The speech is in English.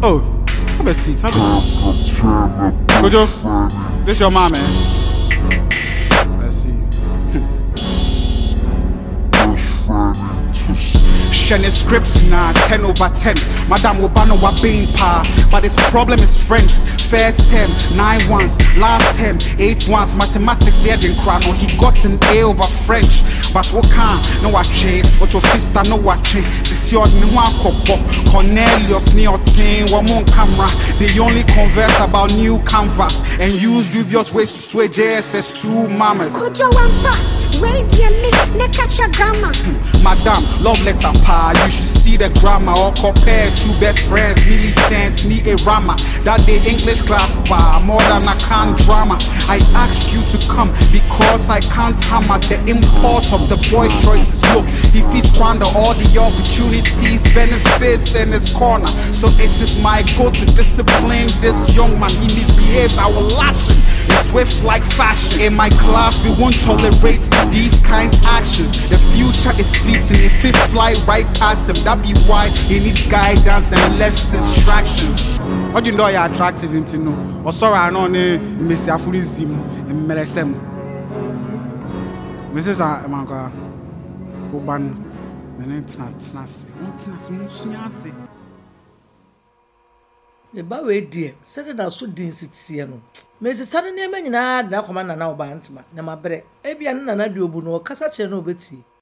Oh, have a seat, have a seat. Kojo, this your mom, man. Let's see. Shane scripts now 10/10. Madame Obano wa being pa, but his problem is French. First term 9 ones, last term 8 ones. Mathematics here didn't cry. No, he got an A over French. But what can no watching? What to fista no watching? Sisio ni wakopo. Cornelius ni otin one on camera. They only converse about new canvas and use dubious ways to sway JSS2 mamas. Kojo wampa, radio me, ne catch a grammar. Madam, love letter pa, you should see the grammar. Or compare two best friends, Millicent, me a rama. That day English class pa, more than I can drama. I asked you to come because I can't hammer the import of the boy's choices. Look, if he squander all the opportunities, benefits in his corner. So it is my goal to discipline this young man. He misbehaves, I will lash him. It's swift like fashion. In my class, we won't tolerate these kind actions. The future is fleeting. If it fly right past them, that be why he needs guidance and less distractions. What do you know you're attractive into no? Or sorry, I know Miss Afurizim and Melesem. Mrs. Amanka, Oban, and it's not nasty. The bawe dear, said that so didn't see no. Mrs. Suddenly, man, na command an albantma, na my bread. Ebian and I do no, Cassache no betty.